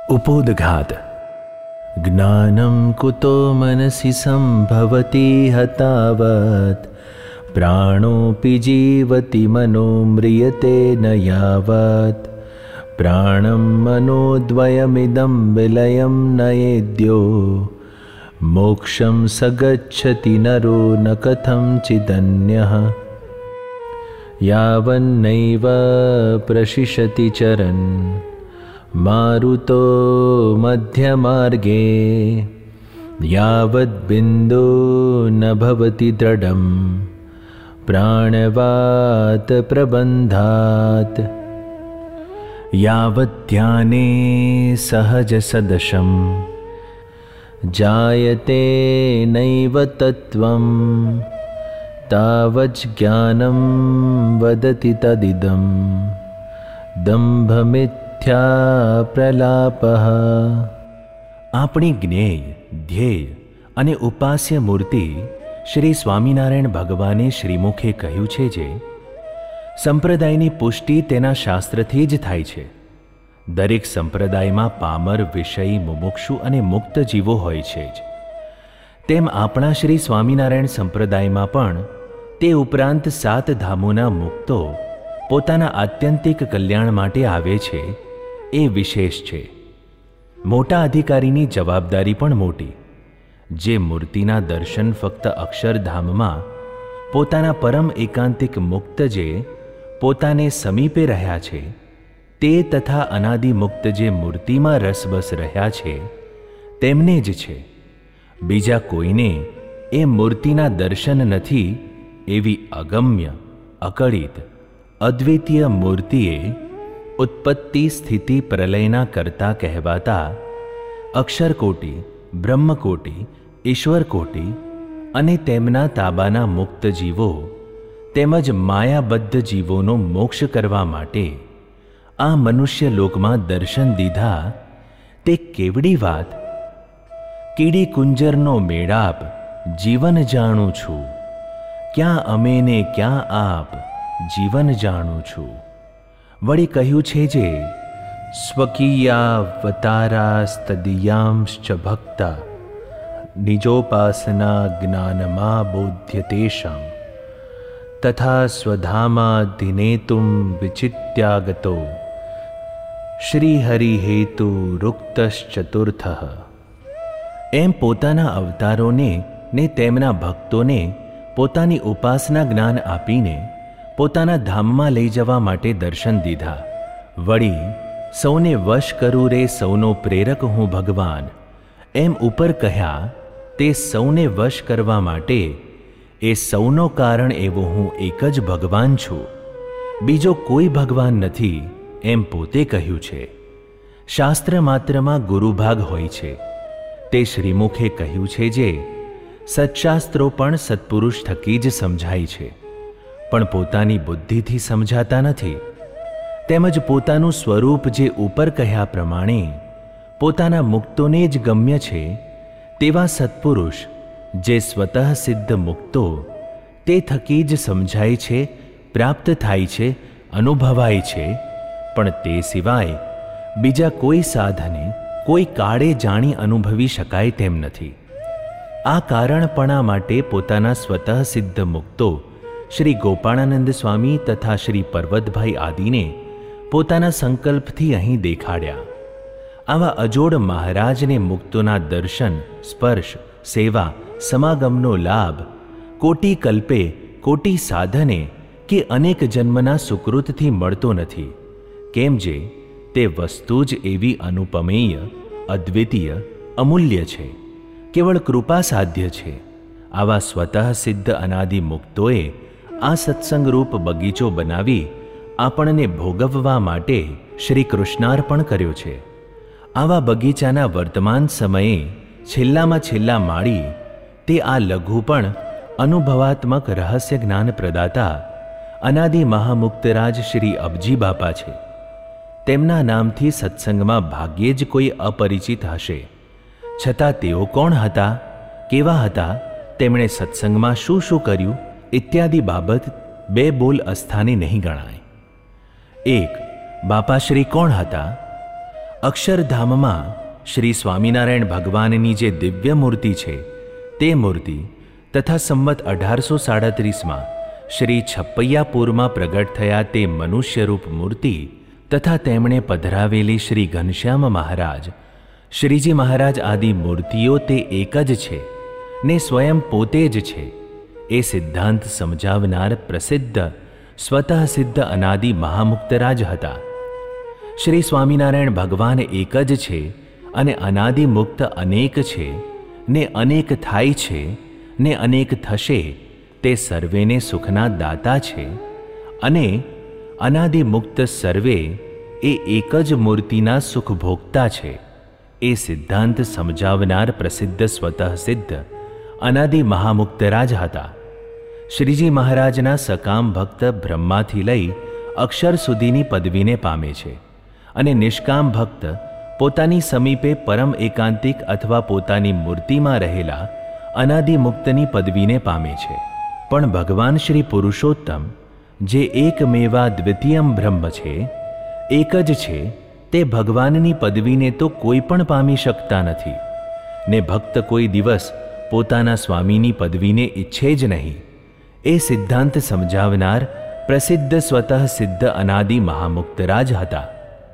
उपोद्घात। ज्ञानं कुतो मनसि सम्भवति हतावत्, प्राणोऽपि जीवति मनो म्रियते न यावत्। प्राणं मनोद्वयमिदं विलयं नयेद्यो, मोक्षं स गच्छति नरो न कथंचिदन्यः। यावन्नैव प्रशिशति चरन् मारुतो मध्यमार्गे, यावद्बिन्दो न भवति दृढं प्राणवात प्रबन्धात्। यावद्ध्याने सहज सदशं जायते नैव तत्त्वं, तावज्ज्ञानं वदति तदिदं दम्भमिथ्या प्रलापः। આપણી જ્ઞેય, ધ્યેય અને ઉપાસ્ય મૂર્તિ શ્રી સ્વામિનારાયણ ભગવાને શ્રીમુખે કહ્યું છે જે સંપ્રદાયની પુષ્ટિ તેના શાસ્ત્રથી જ થાય છે. દરેક સંપ્રદાયમાં પામર, વિષયી, મુમુક્ષુ અને મુક્ત જીવો હોય છે જ. તેમ આપણા શ્રી સ્વામિનારાયણ સંપ્રદાયમાં પણ તે ઉપરાંત 7 ધામોના મુક્તો પોતાના આત્યંતિક કલ્યાણ માટે આવે છે એ વિશેષ છે. મોટા અધિકારીની જવાબદારી પણ મોટી. જે મૂર્તિના દર્શન ફક્ત અક્ષરધામમાં પોતાના પરમ એકાંતિક મુક્ત જે પોતાને સમીપે રહ્યા છે તે તથા અનાદિ મુક્ત જે મૂર્તિમાં રસબસ રહ્યા છે તેમને જ છે. બીજા કોઈને એ મૂર્તિના દર્શન નથી એવી અગમ્ય, અકળિત, અદ્વિતીય મૂર્તિએ ઉત્પત્તિ, સ્થિતિ, પ્રલયના કર્તા કહેવાતા અક્ષરકોટી, બ્રહ્મકોટી, ઈશ્વરકોટી અને તેમના તાબાના મુક્ત જીવો તેમજ માયાબદ્ધ જીવોનો મોક્ષ કરવા માટે આ મનુષ્ય લોકમાં દર્શન દીધા તે કેવડી વાત! કીડી કુંજરનો મેળાપ જીવન જાણું છું, ક્યાં અમે ને ક્યાં આપ જીવન જાણું છું. વળી કહ્યું છે જે સ્વકીયાવતારાસ્તદીયાંશ્ચ ભક્તા નિજોપાસના જ્ઞાનમાં બોધ્યતેષાં, તથા સ્વધામાધિનેતું વિચિત્યાગતો શ્રીહરિહેતુ રૂક્તશ્ચતુર્થઃ. એમ પોતાના અવતારોને ને તેમના ભક્તોને પોતાની ઉપાસના જ્ઞાન આપીને પોતાના ધામમાં લઈ જવા માટે દર્શન દીધા. વળી સૌને વશ કરું રે સૌનો પ્રેરક હું ભગવાન એમ ઉપર કહ્યા તે સૌને વશ કરવા માટે એ સૌનો કારણ એવો હું એક જ ભગવાન છું, બીજો કોઈ ભગવાન નથી એમ પોતે કહ્યું છે. શાસ્ત્ર માત્રમાં ગુરુભાગ હોય છે તે શ્રીમુખે કહ્યું છે જે સત્શાસ્ત્રો પણ સત્પુરુષ થકી જ સમજાય છે, પણ પોતાની બુદ્ધિથી સમજાતા નથી. તેમજ પોતાનું સ્વરૂપ જે ઉપર કહ્યા પ્રમાણે પોતાના મુક્તોને જ ગમ્ય છે તેવા સત્પુરુષ જે સ્વતઃ સિદ્ધ મુક્તો તે થકી જ સમજાય છે, પ્રાપ્ત થાય છે, અનુભવાય છે, પણ તે સિવાય બીજા કોઈ સાધને કોઈ કાળે જાણી અનુભવી શકાય તેમ નથી. આ કારણપણા માટે પોતાના સ્વતઃ સિદ્ધ મુક્તો શ્રી ગોપાળાનંદ સ્વામી તથા શ્રી પર્વતભાઈ આદિને પોતાના સંકલ્પથી અહીં દેખાડ્યા. આવા અજોડ મહારાજને મુક્તોના દર્શન, સ્પર્શ, સેવા, સમાગમનો લાભ કોટી કલ્પે, કોટી સાધને કે અનેક જન્મના સુકૃતથી મળતો નથી. કેમ જે તે વસ્તુ જ એવી અનુપમેય, અદ્વિતીય, અમૂલ્ય છે, કેવળ કૃપા સાધ્ય છે. આવા સ્વતઃ સિદ્ધ અનાદિ મુક્તોએ આ સત્સંગરૂપ બગીચો બનાવી આપણને ભોગવવા માટે શ્રી કૃષ્ણાર્પણ કર્યો છે. આવા બગીચાના વર્તમાન સમયે છેલ્લામાં છેલ્લા માળી તે આ લઘુ પણ અનુભવાત્મક રહસ્ય જ્ઞાન પ્રદાતા અનાદિ મહામુક્તરાજ શ્રી અબજી બાપા છે. તેમના નામથી સત્સંગમાં ભાગ્યે જ કોઈ અપરિચિત હશે, છતાં તેઓ કોણ હતા, કેવા હતા, તેમણે સત્સંગમાં શું શું કર્યું ઇત્યાદિ બાબત 2 બોલ અસ્થાને નહીં ગણાય. 1. બાપાશ્રી કોણ હતા? અક્ષરધામમાં શ્રી સ્વામિનારાયણ ભગવાનની જે દિવ્ય મૂર્તિ છે તે મૂર્તિ તથા સંવત 1837માં શ્રી છપૈયાપુરમાં પ્રગટ થયા તે મનુષ્યરૂપ મૂર્તિ તથા તેમણે પધરાવેલી શ્રી ઘનશ્યામ મહારાજ, શ્રીજી મહારાજ આદિ મૂર્તિઓ તે એક જ છે ને સ્વયં પોતે જ છે એ સિદ્ધાંત સમજાવનાર પ્રસિદ્ધ સ્વતઃ સિદ્ધ અનાદિ મહામુક્તરાજ હતા. શ્રી સ્વામિનારાયણ ભગવાન એક જ છે અને અનાદિ મુક્ત અનેક છે ને અનેક થાય છે ને અનેક થશે તે સર્વેને સુખના દાતા છે અને અનાદિ મુક્ત સર્વે એ એક જ મૂર્તિના સુખ ભોગતા છે એ સિદ્ધાંત સમજાવનાર પ્રસિદ્ધ સ્વતઃ સિદ્ધ અનાદિ મહામુક્તરાજ હતા. શ્રીજી મહારાજના સકામ ભક્ત બ્રહ્માથી લઈ અક્ષર સુધીની પદવીને પામે છે અને નિષ્કામ ભક્ત પોતાની સમીપે પરમ એકાંતિક અથવા પોતાની મૂર્તિમાં રહેલા અનાદિ મુક્તની પદવીને પામે છે. પણ ભગવાન શ્રી પુરુષોત્તમ જે એકમેવા દ્વિતીયમ બ્રહ્મ છે, એક જ છે, તે ભગવાનની પદવીને તો કોઈ પણ પામી શકતા નથી ને ભક્ત કોઈ દિવસ પોતાના સ્વામીની પદવીને ઈચ્છે જ નહીં એ સિદ્ધાંત સમજાવનાર પ્રસિદ્ધ સ્વતઃ સિદ્ધ અનાદિ મહામુક્તરાજ હતા.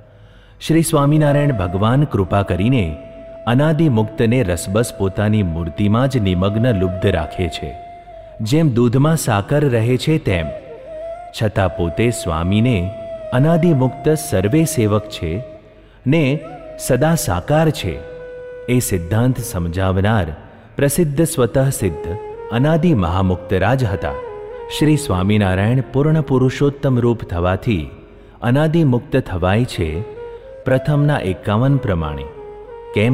શ્રી સ્વામિનારાયણ ભગવાન કૃપા કરીને અનાદિ મુક્તને રસબસ પોતાની મૂર્તિમાં જ નિમગ્ન લુબ્ધ રાખે છે. જેમ દૂધમાં સાકર રહે છે તેમ, છતાં પોતે સ્વામીને અનાદિ મુક્ત સર્વે સેવક છે ને સદા સાકાર છે એ સિદ્ધાંત સમજાવનાર પ્રસિદ્ધ સ્વતઃ સિદ્ધ અનાદિ મહામુક્તરાજ હતા. શ્રી સ્વામિનારાયણ પૂર્ણ પુરુષોત્તમ રૂપ થવાથી અનાદિ મુક્ત થવાય છે પ્રથમના 51 પ્રમાણે. કેમ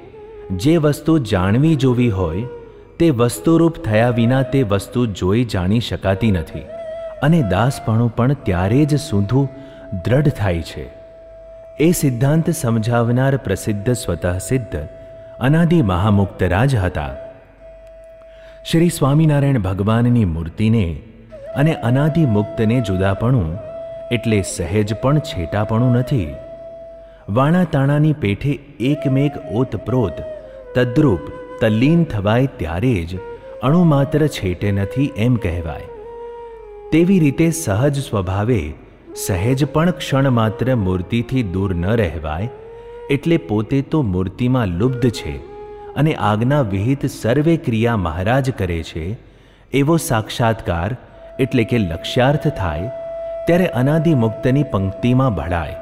જે વસ્તુ જાણવી જોવી હોય તે વસ્તુરૂપ થયા વિના તે વસ્તુ જોઈ જાણી શકાતી નથી અને દાસપણું પણ ત્યારે જ સૂંધું દ્રઢ થાય છે એ સિદ્ધાંત સમજાવનાર પ્રસિદ્ધ સ્વતઃ સિદ્ધ અનાદિ મહામુક્તરાજ હતા. શ્રી સ્વામિનારાયણ ભગવાનની મૂર્તિને અને અનાદિ મુક્તને જુદાપણું એટલે સહેજ પણ છેટાપણું નથી. વાણા તાણાની પેઠે એકમેક ઓતપ્રોત તદ્રુપ તલ્લીન થવાય ત્યારે જ અણુમાત્ર છેટે નથી એમ કહેવાય. તેવી રીતે સહજ સ્વભાવે સહેજ પણ ક્ષણ માત્ર મૂર્તિથી દૂર ન રહેવાય એટલે પોતે તો મૂર્તિમાં લુબ્ધ છે અને આજ્ઞા વિહિત સર્વે ક્રિયા મહારાજ કરે છે એવો સાક્ષાત્કાર એટલે કે લક્ષ્યાર્થ થાય ત્યારે અનાદિ મુક્તની પંક્તિમાં ભળાય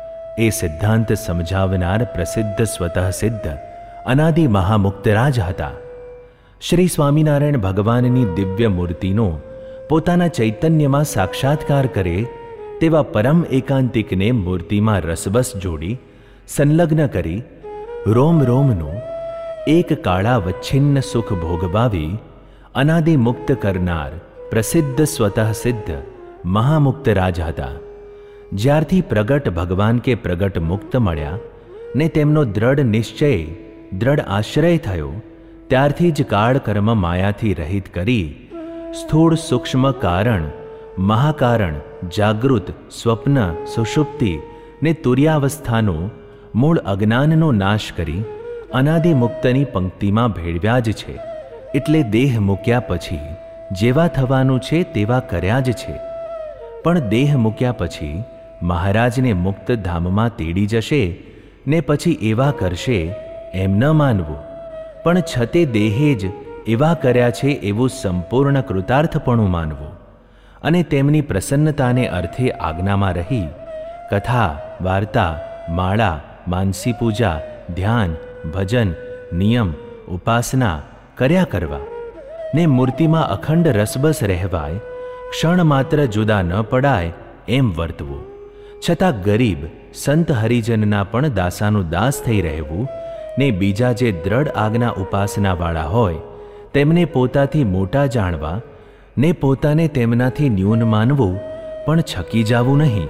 એ સિદ્ધાંત સમજાવનાર પ્રસિદ્ધ સ્વતઃ સિદ્ધ અનાદિ મહામુક્તરાજ હતા. શ્રી સ્વામિનારાયણ ભગવાનની દિવ્ય મૂર્તિનો પોતાના ચૈતન્યમાં સાક્ષાત્કાર કરે તેવા પરમ એકાંતિકને મૂર્તિમાં રસબસ જોડી સંલગ્ન કરી રોમ રોમનું એક કાળાવચ્છિન્ન સુખ ભોગવાવી અનાદિ મુક્ત કરનાર પ્રસિદ્ધ સ્વતઃ સિદ્ધ મહામુક્તરાજ હતા. જ્યારથી પ્રગટ ભગવાન કે પ્રગટ મુક્ત મળ્યા ને તેમનો દ્રઢ નિશ્ચય દ્રઢ આશ્રય થયો ત્યારથી જ કાળ કર્મ માયાથી રહિત કરી સ્થૂળ સૂક્ષ્મ કારણ, મહાકારણ, જાગૃત, સ્વપ્ન, સુષુપ્તિ ને તુર્યાવસ્થાનો મૂળ અજ્ઞાનનો નાશ કરી અનાદિ મુક્તની પંક્તિમાં ભેળવ્યા જ છે. એટલે દેહ મૂક્યા પછી જેવા થવાનું છે તેવા કર્યા જ છે. પણ દેહ મૂક્યા પછી મહારાજને મુક્ત ધામમાં તેડી જશે ને પછી એવા કરશે એમ ન માનવું, પણ છતે દેહે જ એવા કર્યા છે એવું સંપૂર્ણ કૃતાર્થપણું માનવું અને તેમની પ્રસન્નતાને અર્થે આજ્ઞામાં રહી કથા, વાર્તા, માળા, માનસી પૂજા, ધ્યાન, ભજન, નિયમ, ઉપાસના કર્યા કરવા ને મૂર્તિમાં અખંડ રસબસ રહેવાય, ક્ષણ માત્ર જુદા ન પડાય એમ વર્તવું. છતાં ગરીબ સંત હરિજનના પણ દાસાનું દાસ થઈ રહેવું ને બીજા જે દ્રઢ આજ્ઞા ઉપાસનાવાળા હોય તેમને પોતાથી મોટા જાણવા ને પોતાને તેમનાથી ન્યૂન માનવું પણ છકી જાવું નહીં.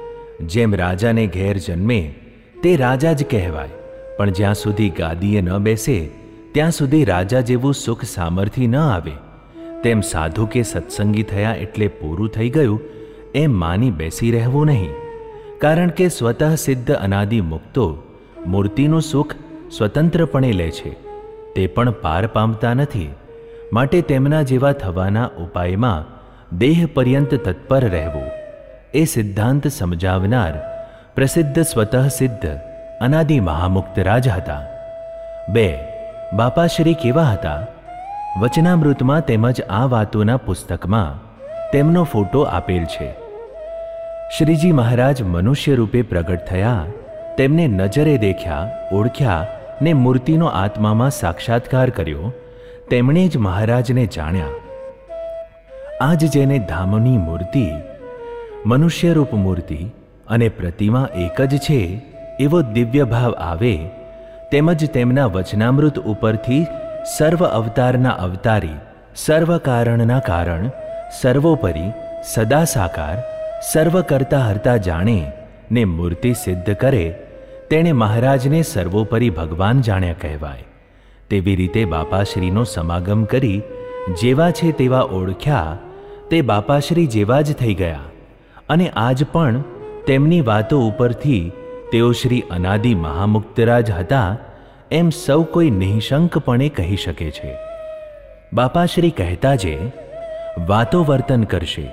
જેમ રાજાને ઘેર જન્મે તે રાજા જ કહેવાય, પણ જ્યાં સુધી ગાદીએ ન બેસે ત્યાં સુધી રાજા જેવું સુખ સામર્થ્ય ન આવે. તેમ સાધુ કે સત્સંગી થયા એટલે પૂરું થઈ ગયું એમ માની બેસી રહેવું નહીં. કારણ કે સ્વતઃ સિદ્ધ અનાદિ મુક્તો મૂર્તિનું સુખ સ્વતંત્રપણે લે છે, તે પણ પાર પામતા નથી. માટે તેમના જેવા થવાના ઉપાયમાં દેહ પર્યંત તત્પર રહેવું એ સિદ્ધાંત સમજાવનાર પ્રસિદ્ધ સ્વતઃ સિદ્ધ અનાદિ મહામુક્તરાજ હતા. 2. બાપાશ્રી કેવા હતા? વચનામૃતમાં તેમજ આ વાતોના પુસ્તકમાં તેમનો ફોટો આપેલ છે. શ્રીજી મહારાજ મનુષ્ય રૂપે પ્રગટ થયા, તેમને નજરે દેખ્યા, ઓળખ્યા ને મૂર્તિનો આત્મામાં સાક્ષાત્કાર કર્યો. તેમણે જ મહારાજને જાણ્યા. આજ જેને ધામની મૂર્તિ, મનુષ્યરૂપ મૂર્તિ અને પ્રતિમા એક જ છે એવો દિવ્ય ભાવ આવે, તેમજ તેમના વચનામૃત ઉપરથી સર્વ અવતારના અવતારી, સર્વ કારણના કારણ, સર્વોપરી, સદા સાકાર, સર્વ કરતા હરતા જાણે ને મૂર્તિ સિદ્ધ કરે, તેણે મહારાજને સર્વોપરી ભગવાન જાણ્યા કહેવાય. તેવી રીતે બાપાશ્રીનો સમાગમ કરી જેવા છે તેવા ઓળખ્યા, તે બાપાશ્રી જેવા જ થઈ ગયા. અને આજ પણ તેમની વાતો ઉપરથી તેઓ શ્રી અનાદિ મહામુક્તરાજ હતા એમ સૌ કોઈ નિઃશંકપણે કહી શકે છે. બાપાશ્રી કહેતા જે વાતો વર્તન કરશે,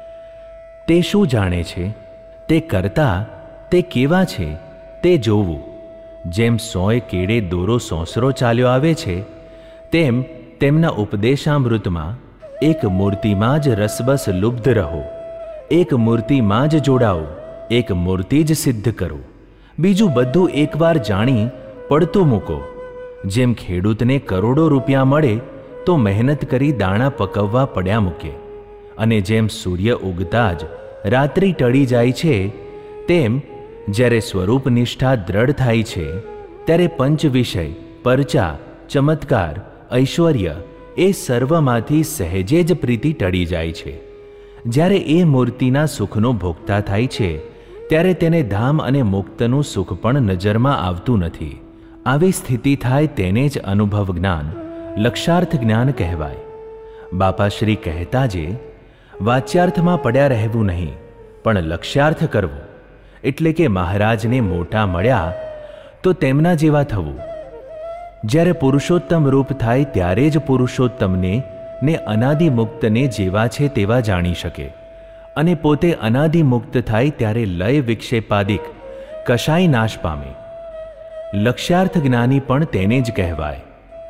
તે શું જાણે છે, તે કરતા તે કેવા છે તે જોવું. જેમ સોય કેડે દોરો સોંસરો ચાલ્યો આવે છે, તેમ તેમના ઉપદેશામૃતમાં એક મૂર્તિમાં જ રસબસ લુબ્ધ રહો, એક મૂર્તિમાં જ જોડાઓ, એક મૂર્તિ જ સિદ્ધ કરો, બીજું બધું એકવાર જાણી પડતું મૂકો. જેમ ખેડૂતને કરોડો રૂપિયા મળે તો મહેનત કરી દાણા પકવવા પડ્યા મૂકે, અને જેમ સૂર્ય ઉગતા જ રાત્રિ ટળી જાય છે, તેમ જ્યારે સ્વરૂપ નિષ્ઠા દ્રઢ થાય છે, ત્યારે પંચ વિષય, પરચા, ચમત્કાર, ઐશ્વર્ય એ સર્વમાંથી સહેજે જ પ્રીતિ ટળી જાય છે. જ્યારે એ મૂર્તિના સુખનો ભોગતા થાય છે, ત્યારે તેને ધામ અને મુક્તનું સુખ પણ નજરમાં આવતું નથી. આવી સ્થિતિ થાય તેને જ અનુભવ જ્ઞાન, લક્ષાર્થ જ્ઞાન કહેવાય. બાપાશ્રી કહેતા જે વાચ્યાર્થમાં પડ્યા રહેવું નહીં, પણ લક્ષ્યાર્થ કરવો, એટલે કે મહારાજને મોટા મળ્યા તો તેમના જેવા થવું. જ્યારે પુરુષોત્તમ રૂપ થાય ત્યારે જ પુરુષોત્તમને ને અનાદિ મુક્તને જેવા છે તેવા જાણી શકે, અને પોતે અનાદિ મુક્ત થાય ત્યારે લય વિક્ષેપાદિક કશાય નાશ પામે. લક્ષ્યાર્થ જ્ઞાની પણ તેને જ કહેવાય.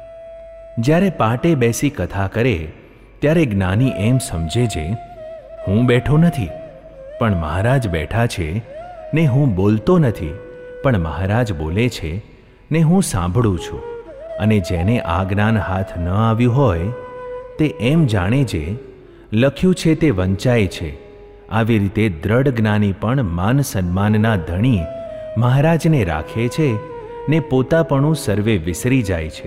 જ્યારે પાટે બેસી કથા કરે ત્યારે જ્ઞાની એમ સમજે છે, હું બેઠો નથી પણ મહારાજ બેઠા છે, ને હું બોલતો નથી પણ મહારાજ બોલે છે, ને હું સાંભળું છું. અને જેને આ જ્ઞાન હાથ ન આવ્યું હોય તે એમ જાણે છે લખ્યું છે તે વંચાય છે. આવી રીતે દ્રઢ જ્ઞાની પણ માન સન્માનના ધણી મહારાજને રાખે છે ને પોતાપણું સર્વે વિસરી જાય છે.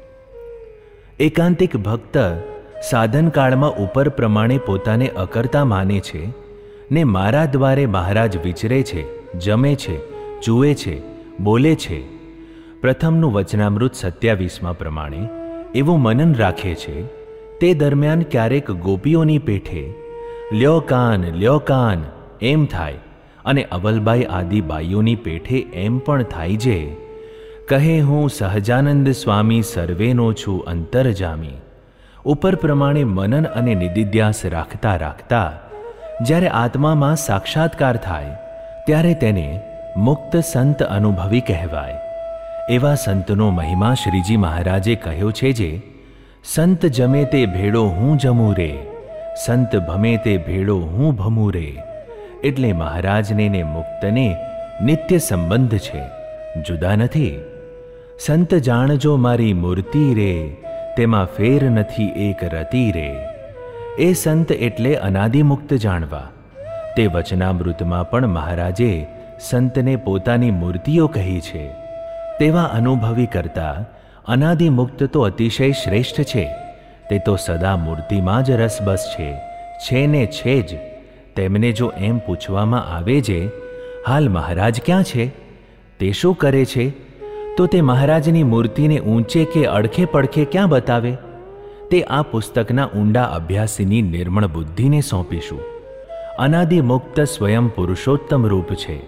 એકાંતિક ભક્ત સાધનકાળમાં ઉપર પ્રમાણે પોતાને અકર્તા માને છે ને મારા દ્વારે મહારાજ વિચરે છે, જમે છે, જુએ છે, બોલે છે. પ્રથમનું વચનામૃત 27 પ્રમાણે એવું મનન રાખે છે. તે દરમિયાન ક્યારેક ગોપીઓની પેઠે લ્યો કાન એમ થાય, અને અવલબાઈ આદિ બાઈઓની પેઠે એમ પણ થાય છે, કહે હું સહજાનંદ સ્વામી સર્વેનો છું અંતરજામી. ઉપર પ્રમાણે મનન અને નિદિધ્યાસ રાખતા રાખતા જ્યારે આત્મામાં સાક્ષાત્કાર થાય ત્યારે તેને મુક્ત સંત અનુભવી કહેવાય. એવા સંતનો મહિમા શ્રીજી મહારાજે કહ્યો છે જે સંત જમે તે ભેળો હું જમું રે, સંત ભમે તે ભેળો હું ભમું રે. એટલે મહારાજને ને મુક્તને નિત્ય સંબંધ છે, જુદા નથી. સંત જાણજો મારી મૂર્તિ રે, તેમાં ફેર નથી એક રતી રે. એ સંત એટલે અનાદિમુક્ત જાણવા. તે વચનામૃતમાં પણ મહારાજે સંતને પોતાની મૂર્તિઓ કહી છે. તેવા અનુભવી કરતા અનાદિમુક્ત તો અતિશય શ્રેષ્ઠ છે. તે તો સદા મૂર્તિમાં જ રસબસ છે ને છે જ. તેમને જો એમ પૂછવામાં આવે છે હાલ મહારાજ ક્યાં છે, તે શું કરે છે, તો તે મહારાજની મૂર્તિને ઊંચે કે અડખે પડખે ક્યાં બતાવે? તે આ પુસ્તકના ઊંડા અભ્યાસીની નિર્મળ બુદ્ધિને સોંપીશું. અનાદિમુક્ત સ્વયં પુરુષોત્તમ રૂપ છે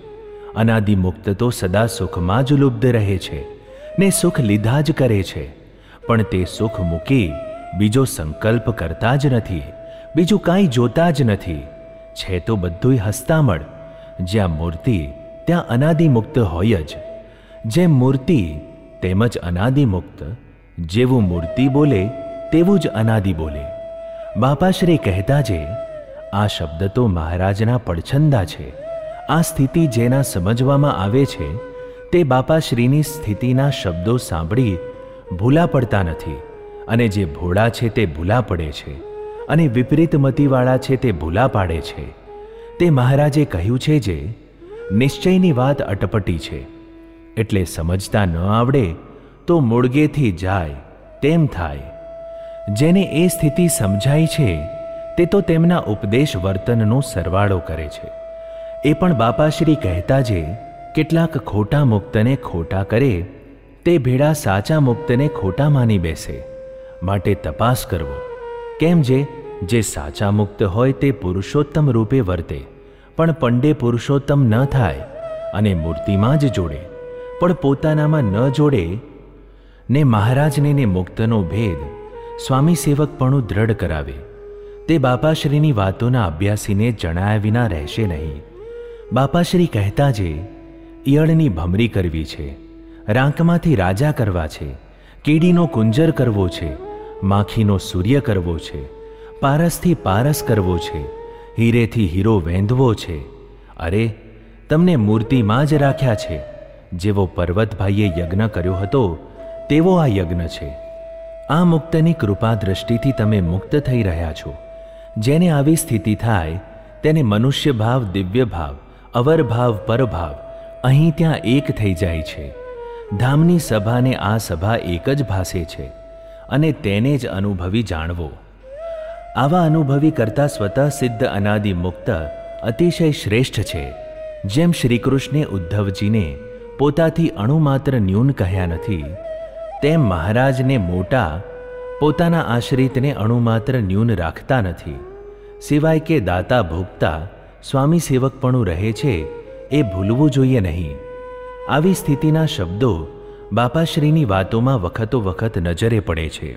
અનાદિમુક્ત તો સદા સુખમાં જ લુબ્ધ રહે છે ને સુખ લીધા જ કરે છે, પણ તે સુખ મૂકી બીજો સંકલ્પ કરતા જ નથી, બીજું કાંઈ જોતા જ નથી. છે તો બધુંય હસ્તામળ. જ્યાં મૂર્તિ ત્યાં અનાદિમુક્ત હોય જ. જેમ મૂર્તિ તેમજ અનાદિમુક્ત. જેવું મૂર્તિ બોલે તેવું જ અનાદિ બોલે. બાપાશ્રી કહેતા જે, આ શબ્દ તો મહારાજના પડછંદા છે. આ સ્થિતિ જેના સમજવામાં આવે છે તે બાપાશ્રીની સ્થિતિના શબ્દો સાંભળી ભૂલા પડતા નથી, અને જે ભોળા છે તે ભૂલા પડે છે, અને વિપરીત મતિવાળા છે તે ભૂલા પાડે છે. તે મહારાજે કહ્યું છે જે નિશ્ચયની વાત અટપટી છે, એટલે સમજતા ન આવડે તો મૂળગેથી જાય તેમ થાય. જેને એ સ્થિતિ સમજાય છે તે તો તેમના ઉપદેશ વર્તનનો સરવાળો કરે છે. એ પણ બાપાશ્રી કહેતા જે, કેટલાક ખોટા મુક્તને ખોટા કરે તે ભેળા સાચા મુક્તને ખોટા માની બેસે. માટે તપાસ કરવો. કેમ જે સાચા મુક્ત હોય તે પુરુષોત્તમ રૂપે વર્તે, પણ પંડે પુરુષોત્તમ ન થાય, અને મૂર્તિમાં જ જોડે પણ પોતાનામાં ન જોડે, ને મહારાજને ને મુક્તનો ભેદ સ્વામી સેવકપણું દ્રઢ કરાવે. તે બાપાશ્રીની વાતોના અભ્યાસીને જણાયા વિના રહેશે નહીં. બાપાશ્રી કહેતા જે, ઈયળની ભમરી કરવી છે, રાંકમાંથી રાજા કરવા છે, કીડીનો કુંજર કરવો છે, માખીનો સૂર્ય કરવો છે, પારસથી પારસ કરવો છે, હીરેથી હીરો વેંધવો છે. અરે, તમને મૂર્તિમાં જ રાખ્યા છે. જેવો પર્વતભાઈએ યજ્ઞ કર્યો હતો તેવો આ યજ્ઞ છે. આ મુક્તની કૃપા દ્રષ્ટિથી તમે મુક્ત થઈ રહ્યા છો. જેને આવી સ્થિતિ થાય તેને મનુષ્ય ભાવ, દિવ્ય ભાવ, અવર ભાવ, પરભાવ અહીં ત્યાં એક થઈ જાય છે. ધામની સભાને આ સભા એક જ ભાસે છે, અને તેને જ અનુભવી જાણવો. આવા અનુભવી કરતા સ્વતઃ સિદ્ધ અનાદિ મુક્ત અતિશય શ્રેષ્ઠ છે. જેમ શ્રીકૃષ્ણે ઉદ્ધવજીને પોતાથી અણુમાત્ર ન્યૂન કહ્યા નથી, તેમ મહારાજને મોટા પોતાના આશ્રિતને અણુમાત્ર ન્યૂન રાખતા નથી. સિવાય કે દાતા ભોગતા સ્વામી સેવકપણું રહે છે એ ભૂલવું જોઈએ નહીં. આવી સ્થિતિના શબ્દો બાપાશ્રીની વાતોમાં વખતો વખત નજરે પડે છે.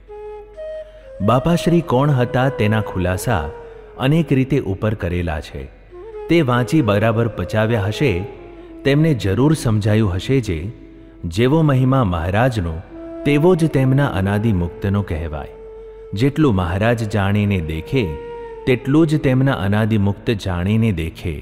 બાપાશ્રી કોણ હતા તેના ખુલાસા અનેક રીતે ઉપર કરેલા છે. તે વાંચી બરાબર પચાવ્યા હશે તેમને જરૂર સમજાયું હશે જે, જેવો મહિમા મહારાજનો તેવો જ તેમના અનાદિ મુક્તનો કહેવાય. જેટલું મહારાજ જાણીને દેખે તેટલું જ તેમના અનાદિમુક્ત જાણીને દેખે.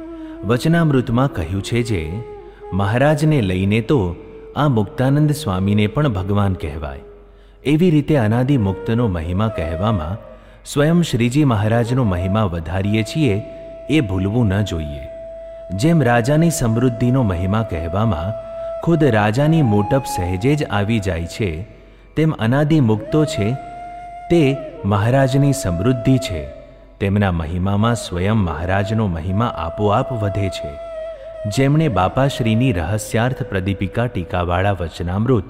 વચનામૃતમાં કહ્યું છે જે, મહારાજને લઈને તો આ મુક્તાનંદ સ્વામીને પણ ભગવાન કહેવાય. એવી રીતે અનાદિ મુક્તનો મહિમા કહેવામાં સ્વયં શ્રીજી મહારાજનો મહિમા વધારીએ છીએ એ ભૂલવું ન જોઈએ. જેમ રાજાની સમૃદ્ધિનો મહિમા કહેવામાં ખુદ રાજાની મોટપ સહેજે જ આવી જાય છે, તેમ અનાદિ મુક્તો છે તે મહારાજની સમૃદ્ધિ છે. તેમના મહિમામાં સ્વયં મહારાજનો મહિમા આપોઆપ વધે છે. જેમણે બાપાશ્રીની રહસ્યાર્થ પ્રદીપિકા ટીકાવાળા વચનામૃત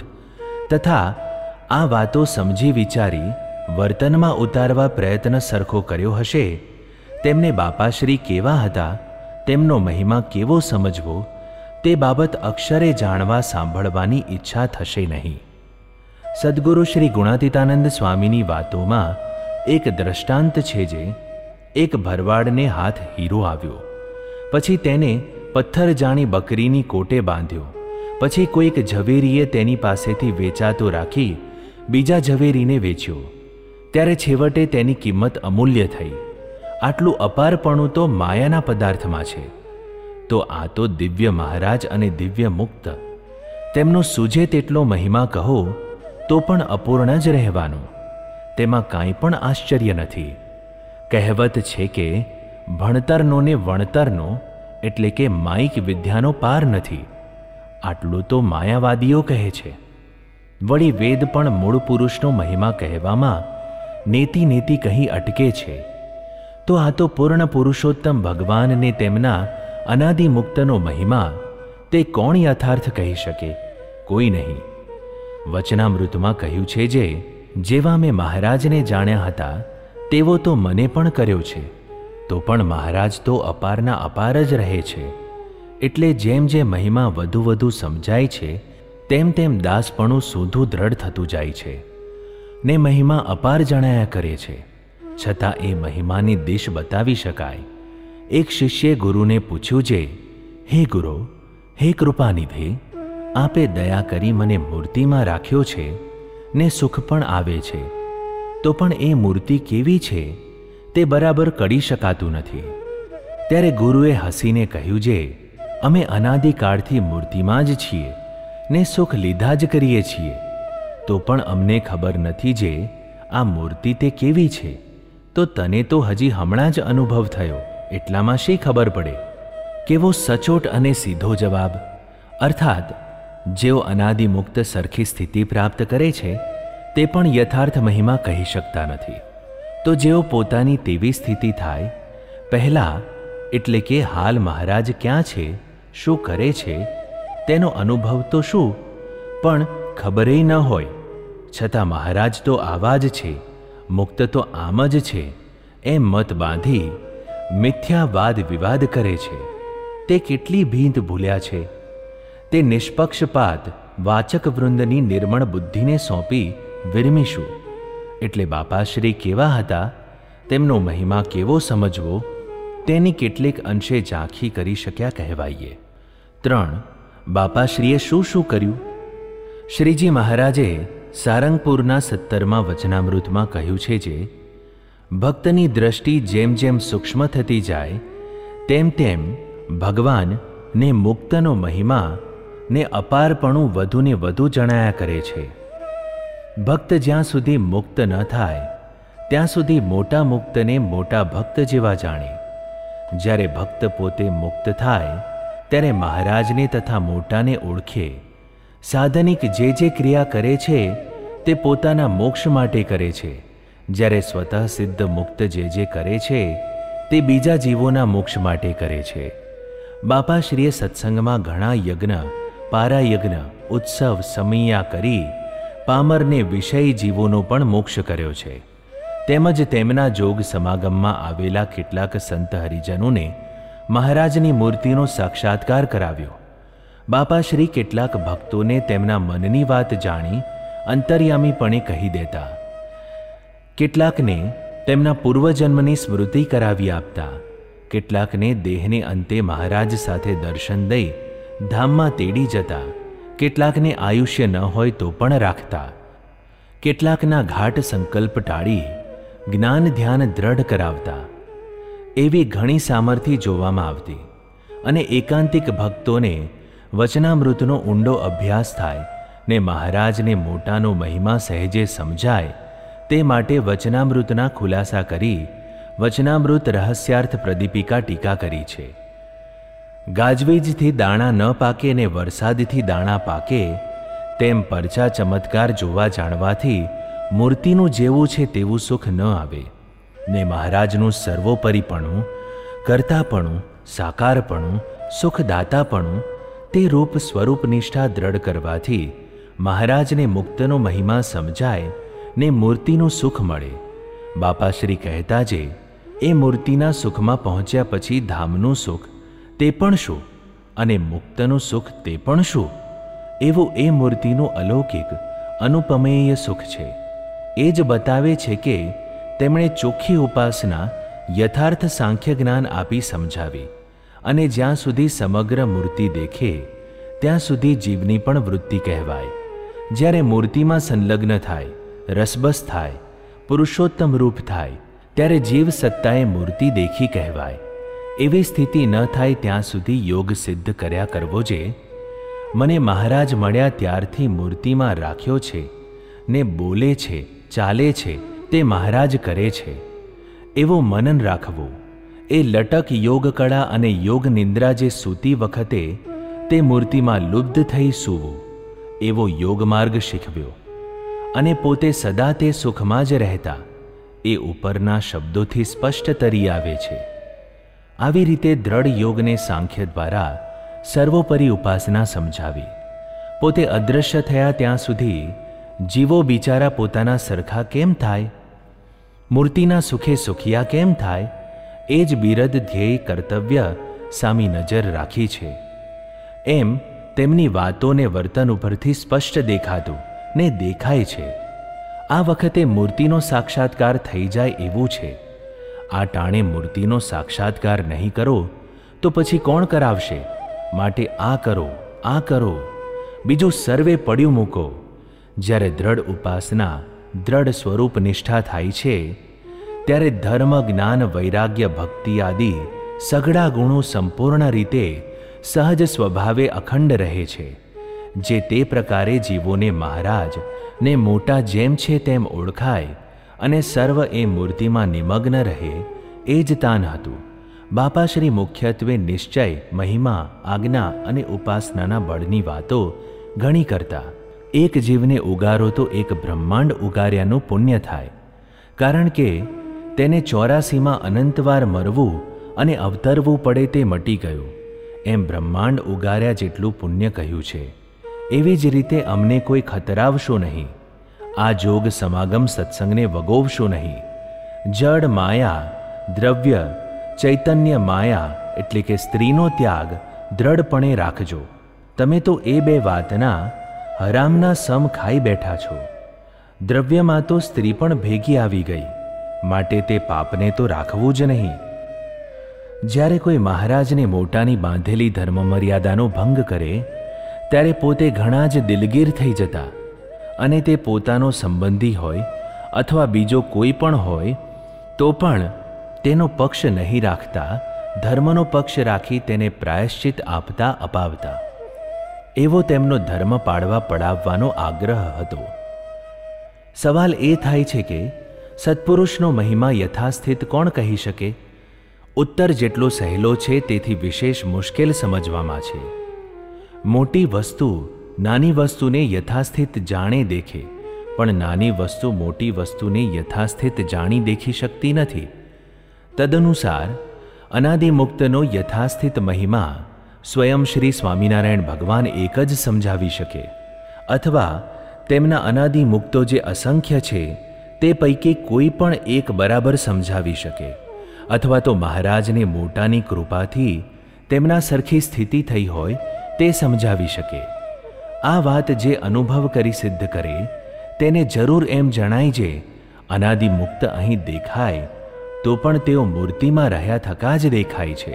તથા આ વાતો સમજી વિચારી વર્તનમાં ઉતારવા પ્રયત્ન સરખો કર્યો હશે, તેમને બાપાશ્રી કેવા હતા, તેમનો મહિમા કેવો સમજવો તે બાબત અક્ષરે જાણવા સાંભળવાની ઈચ્છા થશે નહીં. સદ્ગુરુ શ્રી ગુણાતીતાનંદ સ્વામીની વાતોમાં એક દ્રષ્ટાંત છે જે, એક ભરવાડને હાથ હીરો આવ્યો, પછી તેને પથ્થર જાણી બકરીની કોટે બાંધ્યો. પછી કોઈક ઝવેરીએ તેની પાસેથી વેચાતો રાખી બીજા ઝવેરીને વેચ્યો. ત્યારે છેવટે તેની કિંમત અમૂલ્ય થઈ. આટલું અપારપણું તો માયાના પદાર્થમાં છે. તો આ તો દિવ્ય મહારાજ અને દિવ્ય મુક્ત, તેમનો સૂજે તેટલો મહિમા કહો તો પણ અપૂર્ણ જ રહેવાનો. તેમાં કાંઈ પણ આશ્ચર્ય નથી. કહેવત છે કે ભણતરનો ને વણતરનો એટલે કે માયિક વિદ્યાનો પાર નથી. આટલું તો માયાવાદીઓ કહે છે. વળી વેદ પણ મૂળ પુરુષનો મહિમા કહેવામાં નેતિ નેતિ કહી અટકે છે. તો આ તો પૂર્ણ પુરુષોત્તમ ભગવાનને તેમના અનાદિ મુક્તનો મહિમા તે કોણ યથાર્થ કહી શકે? કોઈ નહીં. વચનામૃતમાં કહ્યું છે જે, જેવા મેં મહારાજને જાણ્યા હતા તેવો તો મને પણ કર્યો છે. તો પણ મહારાજ તો અપારના અપાર જ રહે છે. એટલે જેમ જેમ મહિમા વધુ વધુ સમજાય છે તેમ તેમ દાસપણું સૂધું દ્રઢ થતું જાય છે ને મહિમા અપાર જણાયા કરે છે, છતાં એ મહિમાની દિશ બતાવી શકાય. એક શિષ્યે ગુરુને પૂછ્યું છે, હે ગુરુ, હે કૃપાનિધિ, આપે દયા કરી મને મૂર્તિમાં રાખ્યો છે ને સુખ પણ આવે છે, તો પણ એ મૂર્તિ કેવી છે તે બરાબર કળી શકાતું નથી. ત્યારે ગુરુએ હસીને કહ્યું છે, અમે અનાદિકાળથી મૂર્તિમાં જ છીએ ને સુખ લીધા જ કરીએ છીએ, તો પણ અમને ખબર નથી જે આ મૂર્તિ તે કેવી છે. તો તને તો હજી હમણાં જ અનુભવ થયો, એટલામાં શી ખબર પડે? કેવો સચોટ અને સીધો જવાબ! અર્થાત જેઓ અનાદિમુક્ત સરખી સ્થિતિ પ્રાપ્ત કરે છે તે પણ યથાર્થ મહિમા કહી શકતા નથી. તો જેઓ પોતાની તેવી સ્થિતિ થાય, પહેલાં એટલે કે હાલ મહારાજ ક્યાં છે, શું કરે છે તેનો અનુભવ તો શું, પણ ખબરેય ન હોય, છતાં મહારાજ તો આવા જ છે, મુક્ત તો આમ જ છે, એમ મત બાંધી મિથ્યા વાદ વિવાદ કરે છે. તે કેટલી ભીંત ભૂલ્યા છે! તે નિષ્પક્ષપાત વાચક વૃંદની નિર્મળ બુદ્ધિને સોંપી વિરમીશું. એટલે બાપાશ્રી કેવા હતા, તેમનો મહિમા કેવો સમજવો, તેની કેટલીક અંશે ઝાંખી કરી શક્યા કહેવાઈએ. 3. બાપાશ્રીએ શું શું કર્યું? શ્રીજી મહારાજે સારંગપુરના 17મા વચનામૃતમાં કહ્યું છે જે ભક્તની દ્રષ્ટિ જેમ જેમ સૂક્ષ્મ થતી જાય તેમ તેમ ભગવાન ને મુક્તનો મહિમા ને અપારપણું વધુને વધુ જણાયા કરે છે. ભક્ત જ્યાં સુધી મુક્ત ન થાય ત્યાં સુધી મોટા મુક્તને મોટા ભક્ત જેવા જાણે. જ્યારે ભક્ત પોતે મુક્ત થાય ત્યારે મહારાજને તથા મોટાને ઓળખે. સાધનિક જે ક્રિયા કરે છે તે પોતાના મોક્ષ માટે કરે છે, જ્યારે સ્વતઃ સિદ્ધ મુક્ત જે કરે છે તે બીજા જીવોના મોક્ષ માટે કરે છે. બાપાશ્રીએ સત્સંગમાં ઘણા યજ્ઞ, પારાયજ્ઞ, ઉત્સવ, સમૈયા કરી પામરને વિષય જીવોનો પણ મોક્ષ કર્યો છે. તેમજ તેમના જોગ સમાગમમાં આવેલા કેટલાક સંત હરિજનોને મહારાજની મૂર્તિનો સાક્ષાત્કાર કરાવ્યો. બાપાશ્રી કેટલાક ભક્તોને તેમના મનની વાત જાણી અંતર્યામીપણે કહી દેતા, કેટલાકને તેમના પૂર્વજન્મની સ્મૃતિ કરાવી આપતા, કેટલાકને દેહને અંતે મહારાજ સાથે દર્શન દઈ ધામમાં તેડી જતા, કેટલાકને આયુષ્ય ન હોય તો પણ રાખતા, કેટલાકના ઘાટ સંકલ્પ ટાળી જ્ઞાન ધ્યાન દ્રઢ કરાવતા. એવી ઘણી સામર્થ્ય જોવામાં આવતી અને એકાંતિક ભક્તોને વચનામૃતનો ઊંડો અભ્યાસ થાય ને મહારાજને મોટાનો મહિમા સહેજે સમજાય તે માટે વચનામૃતના ખુલાસા કરી વચનામૃત રહસ્યાર્થ પ્રદીપિકા ટીકા કરી છે. ગાજવીજથી દાણા ન પાકે ને વરસાદથી દાણા પાકે તેમ પરચા ચમત્કાર જોવા જાણવાથી મૂર્તિનું જેવું છે તેવું સુખ ન આવે ને મહારાજનું સર્વોપરીપણું, કર્તાપણું, સાકારપણું, સુખદાતાપણું તે રૂપ સ્વરૂપ નિષ્ઠા દ્રઢ કરવાથી મહારાજને મુક્તનો મહિમા સમજાય ને મૂર્તિનું સુખ મળે. બાપાશ્રી કહેતા જે એ મૂર્તિના સુખમાં પહોંચ્યા પછી ધામનું સુખ તે પણ શું અને મુક્તનું સુખ તે પણ શું, એવું એ મૂર્તિનું અલૌકિક અનુપમેય સુખ છે. એ જ બતાવે છે કે તેમણે ચોખ્ખી ઉપાસના યથાર્થ સાંખ્ય જ્ઞાન આપી સમજાવી અને જ્યાં સુધી સમગ્ર મૂર્તિ દેખે ત્યાં સુધી જીવની પણ વૃત્તિ કહેવાય. જ્યારે મૂર્તિમાં સંલગ્ન થાય, રસબસ થાય, પુરુષોત્તમ રૂપ થાય ત્યારે જીવ સત્તાએ મૂર્તિ દેખી કહેવાય. એવી સ્થિતિ ન થાય ત્યાં સુધી યોગ સિદ્ધ કર્યા કરવો જે મને મહારાજ મળ્યા ત્યારથી મૂર્તિમાં રાખ્યો છે ને બોલે છે, ચાલે છે તે મહારાજ કરે છે એવું મનન રાખવું. એ લટક યોગ કળા અને યોગ નિંદ્રા જે સૂતી વખતે તે મૂર્તિમાં લુબ્ધ થઈ સૂવું એવો યોગ માર્ગ શીખવ્યો અને પોતે સદા તે સુખમાં જ રહેતા એ ઉપરના શબ્દોથી સ્પષ્ટ તરી આવે છે. આવી રીતે દ્રઢ યોગને સાંખ્ય દ્વારા સર્વોપરી ઉપાસના સમજાવી. પોતે અદૃશ્ય થયા ત્યાં સુધી જીવો બિચારા પોતાના સરખા કેમ થાય, મૂર્તિના સુખે સુખિયા કેમ થાય, એ જ બિરદ ધ્યેય કર્તવ્ય સામી નજર રાખી છે. એમ તેમની વાતો ને વર્તન ઉપરથી સ્પષ્ટ દેખાતું ને દેખાય છે. આ વખતે મૂર્તિનો સાક્ષાત્કાર થઈ જાય એવું છે. આ ટાણે મૂર્તિનો સાક્ષાત્કાર નહીં કરો તો પછી કોણ કરાવશે? માટે આ કરો, આ કરો, બીજું સર્વે પડ્યું મૂકો. જ્યારે દ્રઢ ઉપાસના, દ્રઢ સ્વરૂપ નિષ્ઠા થાય છે ત્યારે ધર્મ, જ્ઞાન, વૈરાગ્ય, ભક્તિ આદિ સઘળા ગુણો સંપૂર્ણ રીતે સહજ સ્વભાવે અખંડ રહે છે. જે તે પ્રકારે જીવોને મહારાજ ને મોટા જેમ છે તેમ ઓળખાય અને સર્વ એ મૂર્તિમાં નિમગ્ન રહે, એ જ તાન હતું. બાપાશ્રી મુખ્યત્વે નિશ્ચય, મહિમા, આજ્ઞા અને ઉપાસનાના બળની વાતો ઘણી કરતા. એક જીવને ઉગારો તો એક બ્રહ્માંડ ઉગાર્યાનું પુણ્ય થાય, કારણ કે તેને 84માં અનંતવાર મરવું અને અવતરવું પડે તે મટી ગયું. એમ બ્રહ્માંડ ઉગાર્યા જેટલું પુણ્ય કહ્યું છે. એવી જ રીતે અમને કોઈ ખતરાવશો નહીં. આ જોગ સમાગમ સત્સંગને વગોવશો નહીં. જડ માયા, દ્રવ્ય, ચૈતન્ય માયા એટલે કે સ્ત્રીનો ત્યાગ દ્રઢપણે રાખજો. તમે તો એ બે વાતના હરામના સમ ખાઈ બેઠા છો. દ્રવ્યમાં તો સ્ત્રી પણ ભેગી આવી ગઈ, માટે તે પાપને તો રાખવું જ નહીં. જ્યારે કોઈ મહારાજને મોટાની બાંધેલી ધર્મ મર્યાદાનો ભંગ કરે ત્યારે પોતે ઘણા જ દિલગીર થઈ જતા, અને તે પોતાનો સંબંધી હોય અથવા બીજો કોઈ પણ હોય તો પણ તેનો પક્ષ નહીં રાખતા, ધર્મનો પક્ષ રાખી તેને પ્રાયશ્ચિત આપતા અપાવતા. એવો તેમનો ધર્મ પાળવા પડાવવાનો આગ્રહ હતો. સવાલ એ થાય છે કે સત્પુરુષનો મહિમા યથાસ્થિત કોણ કહી શકે? ઉત્તર જેટલો સહેલો છે તેથી વિશેષ મુશ્કેલ સમજવામાં છે. મોટી વસ્તુ નાની વસ્તુને યથાસ્થિત જાણે દેખે, પણ નાની વસ્તુ મોટી વસ્તુને યથાસ્થિત જાણી દેખી શકતી નથી. તદનુસાર અનાદિમુક્તનો યથાસ્થિત મહિમા સ્વયં શ્રી સ્વામિનારાયણ ભગવાન એક જ સમજાવી શકે, અથવા તેમના અનાદિમુક્તો જે અસંખ્ય છે તે પૈકી કોઈ પણ એક બરાબર સમજાવી શકે, અથવા તો મહારાજને મોટાની કૃપાથી તેમના સરખી સ્થિતિ થઈ હોય તે સમજાવી શકે. આ વાત જે અનુભવ કરી સિદ્ધ કરે તેને જરૂર એમ જણાય છે અનાદિમુક્ત અહીં દેખાય તો પણ તેઓ મૂર્તિમાં રહ્યા થકા જ દેખાય છે.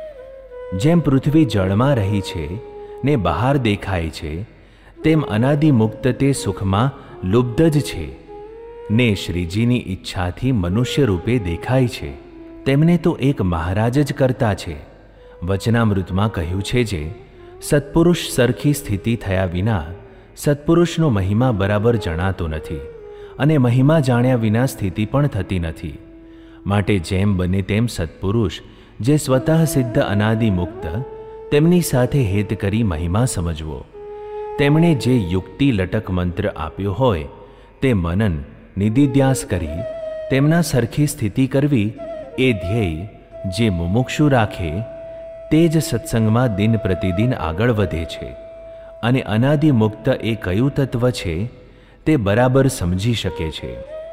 જેમ પૃથ્વી જળમાં રહી છે ને બહાર દેખાય છે, તેમ અનાદિમુક્ત તે સુખમાં લુબ્ધ જ છે ને શ્રીજીની ઈચ્છાથી મનુષ્ય રૂપે દેખાય છે. તેમને તો એક મહારાજ જ કરતા છે. વચનામૃતમાં કહ્યું છે જે સત્પુરુષ સરખી સ્થિતિ થયા વિના સત્પુરુષનો મહિમા બરાબર જણાતો નથી, અને મહિમા જાણ્યા વિના સ્થિતિ પણ થતી નથી. માટે જેમ બને તેમ સત્પુરુષ જે સ્વતઃ સિદ્ધ અનાદિમુક્ત તેમની સાથે હેત કરી મહિમા સમજવો. તેમણે જે યુક્તિ લટક મંત્ર આપ્યો હોય તે મનન નિધિધ્યાસ કરી તેમના સરખી સ્થિતિ કરવી એ ધ્યેય જે મુમુક્ષુ રાખે તે જ સત્સંગમાં દિન પ્રતિદિન આગળ વધે છે, અને અનાદિમુક્ત એ કયું તત્વ છે તે બરાબર સમજી શકે છે.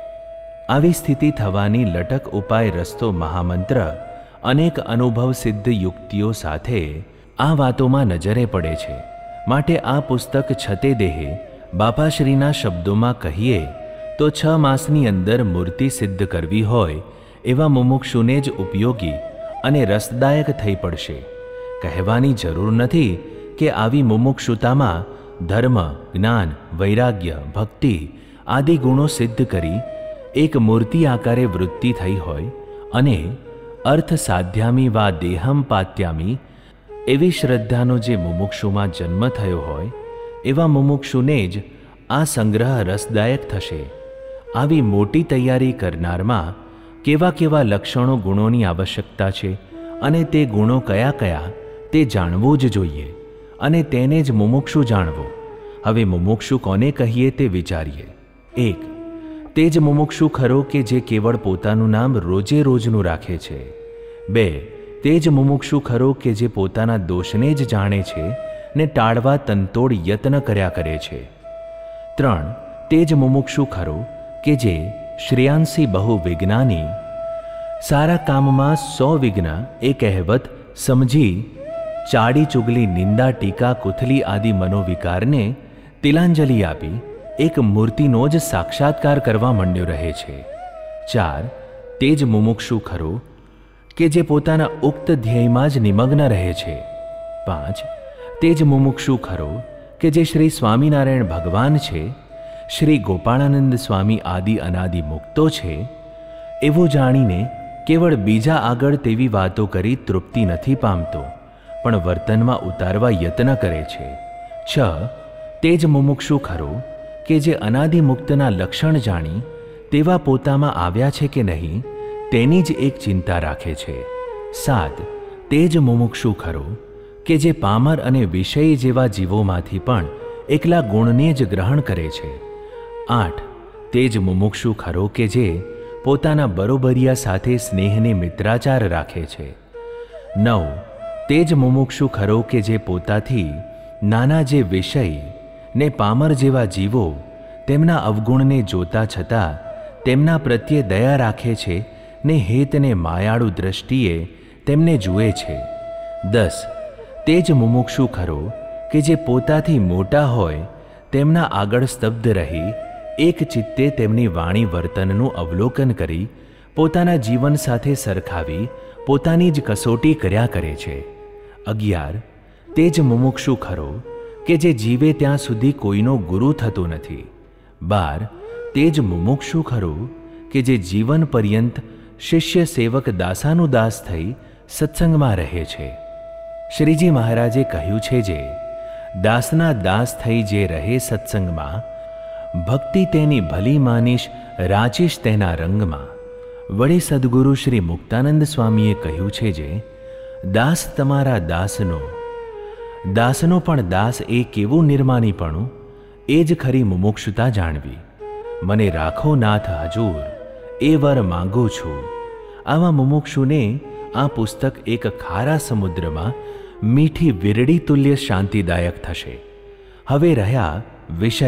આવી સ્થિતિ થવાની લટક ઉપાય રસ્તો મહામંત્ર અનેક અનુભવ સિદ્ધ યુક્તિઓ સાથે આ વાતોમાં નજરે પડે છે. માટે આ પુસ્તક છતે દેહે બાપાશ્રીના શબ્દોમાં કહીએ તો 6 માસની અંદર મૂર્તિ સિદ્ધ કરવી હોય એવા મુમુક્ષુને જ ઉપયોગી અને રસદાયક થઈ પડશે. કહેવાની જરૂર નથી કે આવી મુમુક્ષુતામાં ધર્મ, જ્ઞાન, વૈરાગ્ય, ભક્તિ આદિ ગુણો સિદ્ધ કરી એક મૂર્તિ આકારે વૃત્તિ થઈ હોય અને અર્થ સાધ્યામી વા દેહમ પાત્યામી એવી શ્રદ્ધાનો જે મુમુક્ષુમાં જન્મ થયો હોય એવા મુમુક્ષુને જ આ સંગ્રહ રસદાયક થશે. આવી મોટી તૈયારી કરનારમાં કેવા કેવા લક્ષણો ગુણોની આવશ્યકતા છે અને તે ગુણો કયા કયા તે જાણવું જ જોઈએ, અને તેને જ મુમુક્ષુ જાણવો. હવે મુમુક્ષુ કોને કહીએ તે વિચારીએ. 1. તે જ મુમુક્ષુ ખરો કે જે કેવળ પોતાનું નામ રોજે રોજનું રાખે છે. 2. તે જ મુમુક્ષુ ખરો કે જે પોતાના દોષને જ જાણે છે ને ટાળવા તનતોડ યત્ન કર્યા કરે છે. 3. તે જ મુમુક્ષુ ખરો કે જે શ્રેયાંસી બહુ વિજ્ઞાની સારા કામમાં 100 વિઘ્ન એ કહેવત સમજી ચાડી ચુગલી, નિંદા, ટીકા, કુથલી આદિ મનોવિકારને તિલાંજલિ આપી એક મૂર્તિનો જ સાક્ષાત્કાર કરવા માંડ્યો રહે છે. 4. તે જ મુમુક્ષુ ખરો કે જે પોતાના ઉક્ત ધ્યેયમાં જ નિમગ્ન રહે છે. 5. તે જ મુમુક્ષુ ખરો કે જે શ્રી સ્વામિનારાયણ ભગવાન છે, શ્રી ગોપાળાનંદ સ્વામી આદિ અનાદિ મુક્તો છે, એવું જાણીને કેવળ બીજા આગળ તેવી વાતો કરી તૃપ્તિ નથી પામતો, પણ વર્તનમાં ઉતારવા યત્ન કરે છે. 6. તે જ મુમુક્ષુ ખરો કે જે અનાદિ મુક્તના લક્ષણ જાણી તેવા પોતામાં આવ્યા છે કે નહીં તેની જ એક ચિંતા રાખે છે. 7. તે જ મુમુક્ષુ ખરો કે જે પામર અને વિષય જેવા જીવોમાંથી પણ એકલા ગુણને જ ગ્રહણ કરે છે. 8. તે જ મુમુક્ષુ ખરો કે જે પોતાના બરોબરિયા સાથે સ્નેહને મિત્રાચાર રાખે છે. 9. તે જ મુમુક્ષુ ખરો કે જે પોતાથી નાના જે વિષય ને પામર જેવા જીવો તેમના અવગુણને જોતા છતાં તેમના પ્રત્યે દયા રાખે છે ને હેતને માયાળુ દ્રષ્ટિએ તેમને જુએ છે. 10. તે જ મુમુક્ષુ ખરો કે જે પોતાથી મોટા હોય તેમના આગળ સ્તબ્ધ રહી એક ચિત્તે તેમની વાણી વર્તનનું અવલોકન કરી પોતાના જીવન સાથે સરખાવી પોતાની જ કસોટી કર્યા કરે છે. 11. તે જ મુમુક્ષુ ખરો કે જે જીવે ત્યાં સુધી કોઈનો ગુરુ થતો નથી. 12. તે જ મુમુક્ષુ ખરો કે જે જીવન પર્યંત શિષ્ય સેવક દાસાનું દાસ થઈ સત્સંગમાં રહે છે. શ્રીજી મહારાજે કહ્યું છે, જે દાસના દાસ થઈ જે રહે સત્સંગમાં, ભક્તિ તેની ભલી માનીશ રાચીશ તેના રંગમાં. વળી સદગુરુ શ્રી મુક્તાનંદ સ્વામીએ કહ્યું છે, જે દાસ તમારા દાસનો, દાસનો પણ દાસ એ કેવું નિર્માનીપણું, એ જ ખરી મુમુક્ષુતા જાણવી. મને રાખો નાથ હજૂર, એ વર માંગુ છું. આવા મુમુક્ષુને આ પુસ્તક એક ખારા સમુદ્રમાં મીઠી વીરડી તુલ્ય શાંતિદાયક થશે. હવે રહ્યા વિષય.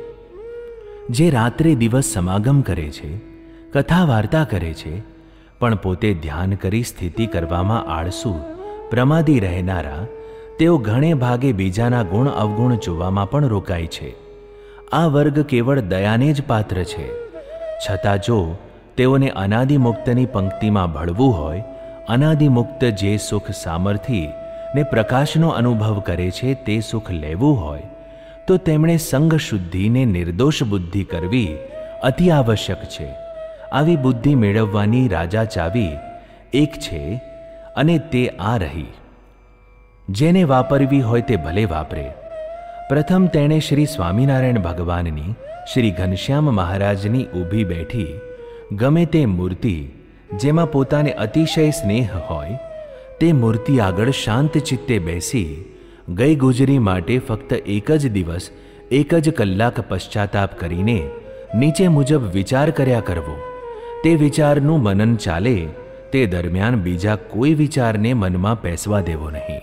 જે રાત્રે દિવસ સમાગમ કરે છે, કથા વાર્તા કરે છે, પણ પોતે ધ્યાન કરી સ્થિતિ કરવામાં આળસુ પ્રમાદી રહેનારા, તેઓ ઘણે ભાગે બીજાના ગુણ અવગુણ જોવામાં પણ રોકાય છે. આ વર્ગ કેવળ દયાને જ પાત્ર છે. છતાં જો તેઓને અનાદિમુક્તની પંક્તિમાં ભળવું હોય, અનાદિમુક્ત જે સુખ સામર્થિ ને પ્રકાશનો અનુભવ કરે છે તે સુખ લેવું હોય, તો તેમણે સંગ શુદ્ધિને નિર્દોષ બુદ્ધિ કરવી અતિ આવશ્યક છે. આવી બુદ્ધિ મેળવવાની રાજા ચાવી એક છે, અને તે આ રહી. જેને વાપરવી હોય તે ભલે વાપરે. પ્રથમ તેણે શ્રી સ્વામિનારાયણ ભગવાનની, શ્રી ઘનશ્યામ મહારાજની ઊભી બેઠી ગમે તે મૂર્તિ જેમાં પોતાને અતિશય સ્નેહ હોય તે મૂર્તિ આગળ શાંત ચિત્તે બેસી ગઈ ગુજરી માટે ફક્ત એક જ દિવસ 1 કલાક પશ્ચાતાપ કરીને નીચે મુજબ વિચાર કર્યા કરવો. તે વિચારનું મનન ચાલે તે દરમિયાન બીજા કોઈ વિચારને મનમાં પેસવા દેવો નહીં.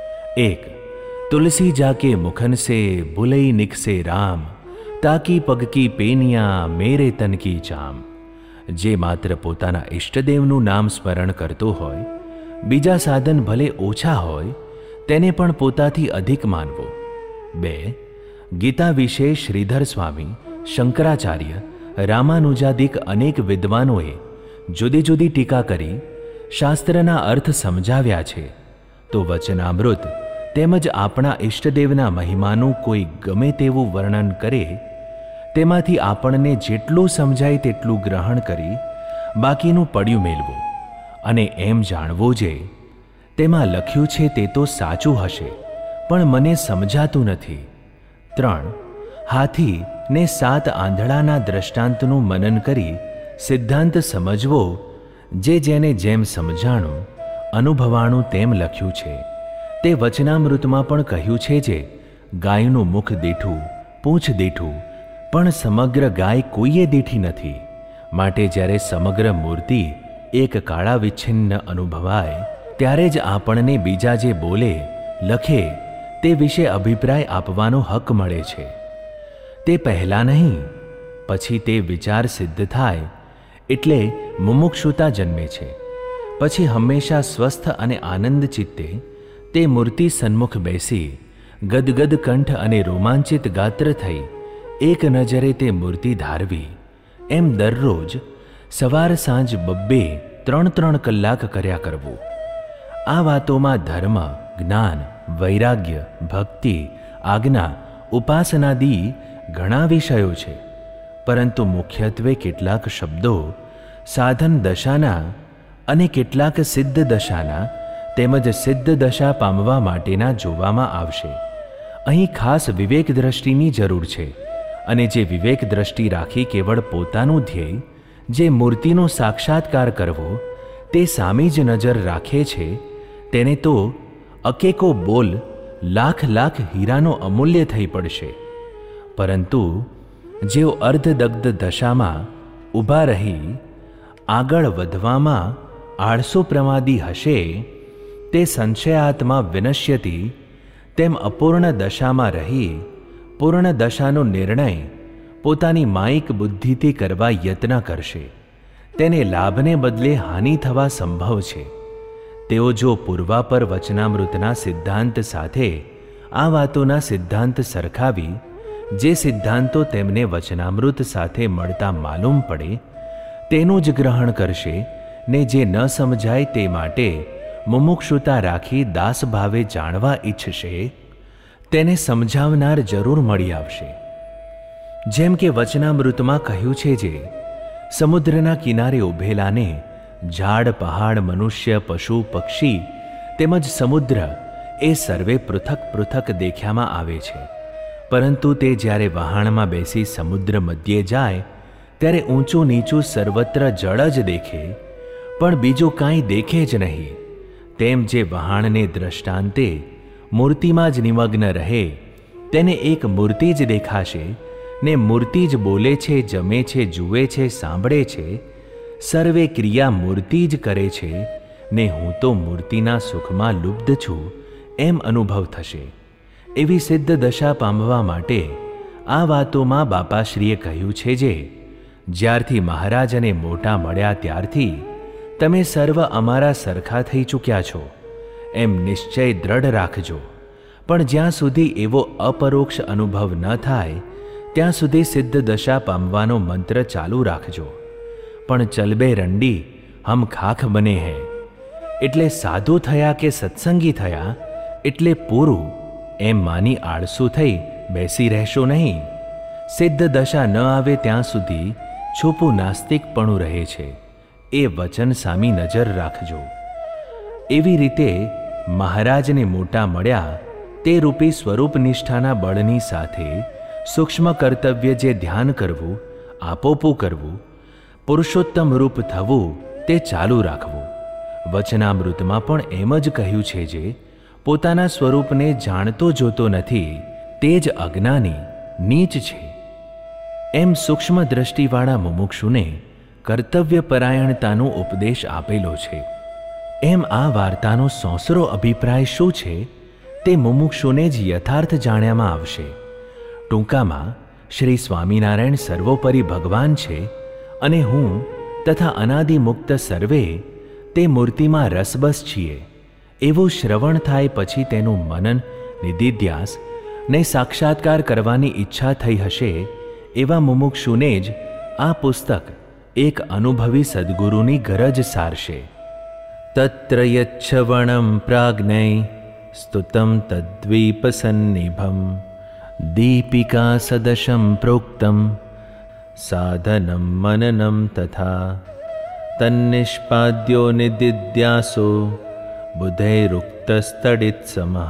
1. તુલસી જાકે મુખન સે ભૂલઈ નિકસે રામ, તાકી પગકી પેનિયા મેરે તન કી ચામ. જે માત્ર પોતાના ઈષ્ટદેવનું નામ સ્મરણ કરતો હોય, બીજા સાધન ભલે ઓછા હોય તેને પણ પોતાથી અધિક માનવો. 2. ગીતા વિશે શ્રીધર સ્વામી, શંકરાચાર્ય, રામાનુજાદિક અનેક વિદ્વાનોએ જુદી જુદી ટીકા કરી શાસ્ત્રના અર્થ સમજાવ્યા છે. તો વચનામૃત તેમજ આપણા ઈષ્ટદેવના મહિમાનું કોઈ ગમે તેવું વર્ણન કરે, તેમાંથી આપણને જેટલું સમજાય તેટલું ગ્રહણ કરી બાકીનું પડ્યું મેળવું અને એમ જાણવું જે તેમાં લખ્યું છે તે તો સાચું હશે, પણ મને સમજાતું નથી. 3. હાથી ને 7 આંધળાના દ્રષ્ટાંતનું મનન કરી સિદ્ધાંત સમજવો, જે જેને જેમ સમજાણું અનુભવાણું તેમ લખ્યું છે. તે વચનામૃતમાં પણ કહ્યું છે, જે ગાયનું મુખ દીઠું, પૂંછ દીઠું, પણ સમગ્ર ગાય કોઈએ દીઠી નથી. માટે જ્યારે સમગ્ર મૂર્તિ એક કાળા વિચ્છિન્ન અનુભવાય ત્યારે જ આપણને બીજા જે બોલે લખે તે વિશે અભિપ્રાય આપવાનો હક મળે છે. તે પહેલાં નહીં, પછી તે વિચાર સિદ્ધ થાય એટલે મુમુક્ષુતા જન્મે છે. પછી હંમેશા સ્વસ્થ અને આનંદ ચિત્તે તે મૂર્તિ સન્મુખ બેસી ગદગદ કંઠ અને રોમાંચિત ગાત્ર થઈ એક નજરે તે મૂર્તિ ધારવી, એમ દરરોજ સવાર સાંજ 2-3 કલાક કર્યા કરવું. આ વાતોમાં ધર્મ, જ્ઞાન, વૈરાગ્ય, ભક્તિ, આજ્ઞા, ઉપાસનાદી ઘણા વિષયો છે, પરંતુ મુખ્યત્વે કેટલાક શબ્દો સાધન દશાના અને કેટલાક સિદ્ધ દશાના તેમજ સિદ્ધ દશા પામવા માટેના જોવામાં આવશે. અહીં ખાસ વિવેક દ્રષ્ટિની જરૂર છે, અને જે વિવેક દ્રષ્ટિ રાખી કેવળ પોતાનું ધ્યેય, જે મૂર્તિનો સાક્ષાત્કાર કરવો, તે સામી જ નજર રાખે છે, તેને તો અકેકો બોલ લાખ હીરાનો અમૂલ્ય થઈ પડશે. પરંતુ જેઓ અર્ધદગ્ધ દશામાં ઊભા રહી આગળ વધવામાં આળસુ પ્રમાદી હશે, તે સંશયાત્મા વિનશ્યતિ, તેમ અપૂર્ણ દશામાં રહી પૂર્ણ દશાનો નિર્ણય પોતાની માયિક બુદ્ધિથી કરવા યત્ન કરશે. તેને લાભને બદલે હાનિ થવા સંભવ છે. તેઓ જો પૂર્વાપર વચનામૃતના સિદ્ધાંત સાથે આ વાતોના સિદ્ધાંત સરખાવી, જે સિદ્ધાંતો તેમને વચનામૃત સાથે મળતા માલુમ પડે તેનું જ ગ્રહણ કરશે, ને જે ન સમજાય તે માટે મુમુક્ષુતા રાખી દાસભાવે જાણવા ઈચ્છશે, તેને સમજાવનાર જરૂર મળી આવશે. જેમ કે વચનામૃતમાં કહ્યું છે, જે સમુદ્રના કિનારે ઉભેલાને ઝાડ, પહાડ, મનુષ્ય, પશુ, પક્ષી તેમજ સમુદ્ર એ સર્વે પૃથક પૃથક દેખ્યામાં આવે છે, પરંતુ તે જ્યારે વહાણમાં બેસી સમુદ્ર મધ્યે જાય ત્યારે ઊંચું નીચું સર્વત્ર જળ જ દેખે, પણ બીજું કાંઈ દેખે જ નહીં. તેમ જે વહાણને દ્રષ્ટાંતે મૂર્તિમાં જ નિમગ્ન રહે, તેને એક મૂર્તિ જ દેખાશે, ને મૂર્તિ જ બોલે છે, જમે છે, જુએ છે, સાંભળે છે, સર્વે ક્રિયા મૂર્તિ જ કરે છે, ને હું તો મૂર્તિના સુખમાં લુબ્ધ છું એમ અનુભવ થશે. એવી સિદ્ધ દશા પામવા માટે આ વાતોમાં બાપાશ્રીએ કહ્યું છે, જે જ્યારથી મહારાજને મોટા મળ્યા ત્યારથી તમે સર્વ અમારા સરખા થઈ ચૂક્યા છો એમ નિશ્ચય દ્રઢ રાખજો. પણ જ્યાં સુધી એવો અપરોક્ષ અનુભવ ન થાય ત્યાં સુધી સિદ્ધ દશા પામવાનો મંત્ર ચાલુ રાખજો. પણ ચલબે રંડી હમ ખાખ બને હૈ, એટલે સાધુ થયા કે સત્સંગી થયા એટલે પૂરું એમ માની આળસુ થઈ બેસી રહેશો નહીં. સિદ્ધ દશા ન આવે ત્યાં સુધી છૂપું નાસ્તિકપણું રહે છે, એ વચન સામી નજર રાખજો. એવી રીતે મહારાજને મોટા મળ્યા તે રૂપી સ્વરૂપ નિષ્ઠાના બળની સાથે સૂક્ષ્મ કર્તવ્ય જે ધ્યાન કરવું, આપોપું કરવું, પુરુષોત્તમ રૂપ થવું, તે ચાલુ રાખવું. વચનામૃતમાં પણ એમ જ કહ્યું છે, જે પોતાના સ્વરૂપને જાણતો જોતો નથી તે જ અજ્ઞાની નીચ છે. એમ સૂક્ષ્મ દ્રષ્ટિવાળા મુમુક્ષુને કર્તવ્યપરાયણતાનો ઉપદેશ આપેલો છે. એમ આ વાર્તાનો સોંસરો અભિપ્રાય શું છે તે મુમુક્ષુને જ યથાર્થ જાણ્યામાં આવશે. ટૂંકામાં શ્રી સ્વામિનારાયણ સર્વોપરી ભગવાન છે, અને હું તથા અનાદિમુક્ત સર્વે તે મૂર્તિમાં રસબસ છીએ એવું શ્રવણ થાય પછી તેનું મનન, નિધિધ્યાસ ને સાક્ષાત્કાર કરવાની ઈચ્છા થઈ હશે એવા મુમુક્ષુને જ આ પુસ્તક એક અનુભવી સદ્ગુરુની ગરજ સારશે. તત્ર યચ્છવણમ પ્રાજ્ઞૈ સ્તુતમ તદ્વીપસન્નિભમ દીપિકા સદશમ પ્રોક્તમ સાધનમ મનનમ તથા તન્નિષ્પાદ્યો નિદિધ્યાસો બુધૈરુક્તસ્તડિત સમઃ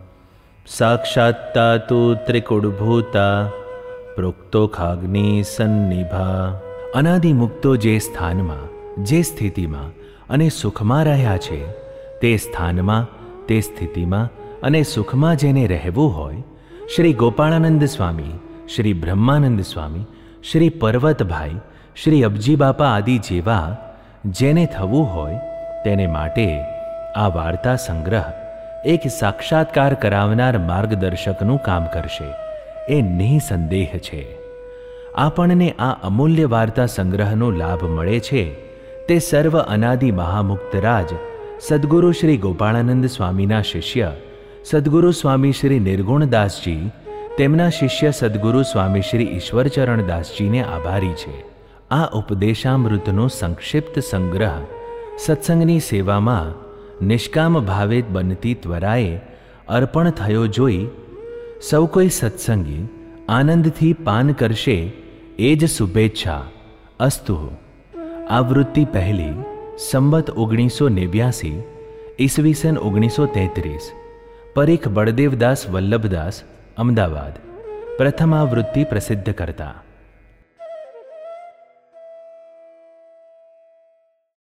સાક્ષાત્તા તુ ત્રિકુડભૂતા પ્રોક્તોખાગ્નિ સન્નિભા. અનાદિમુક્તો જે સ્થાનમાં, જે સ્થિતિમાં અને સુખમાં રહ્યા છે, તે સ્થાનમાં, તે સ્થિતિમાં અને સુખમાં જેને રહેવું હોય, શ્રી ગોપાળાનંદ સ્વામી, શ્રી બ્રહ્માનંદ સ્વામી, શ્રી પર્વતભાઈ, શ્રી અબજી બાપા આદિ જેવા જેને થવું હોય તેને માટે આ વાર્તા સંગ્રહ એક સાક્ષાત્કાર કરાવનાર માર્ગદર્શકનું કામ કરશે, એ નિઃસંદેહ છે. આપણને આ અમૂલ્ય વાર્તા સંગ્રહનો લાભ મળે છે તે સર્વ અનાદિ મહામુક્તરાજ સદ્ગુરુ શ્રી ગોપાળાનંદ સ્વામીના શિષ્ય સદ્ગુરુ સ્વામી શ્રી નિર્ગુણદાસજી તેમના શિષ્ય સદ્ગુરુ સ્વામી શ્રી ઈશ્વરચરણદાસજીને આભારી છે. આ ઉપદેશામૃતનો સંક્ષિપ્ત સંગ્રહ સત્સંગની સેવામાં નિષ્કામ ભાવે બનતી ત્વરાએ અર્પણ થયો જોઈ સૌ કોઈ સત્સંગી આનંદથી પાન કરશે એ જ શુભેચ્છા. અસ્તુ. આવૃત્તિ પહેલી, સંવત 1989, ઈસવીસન 1933. પરીખ બળદેવદાસ વલ્લભદાસ, અમદાવાદ. પ્રથમ આવૃત્તિ પ્રસિદ્ધ કરતા.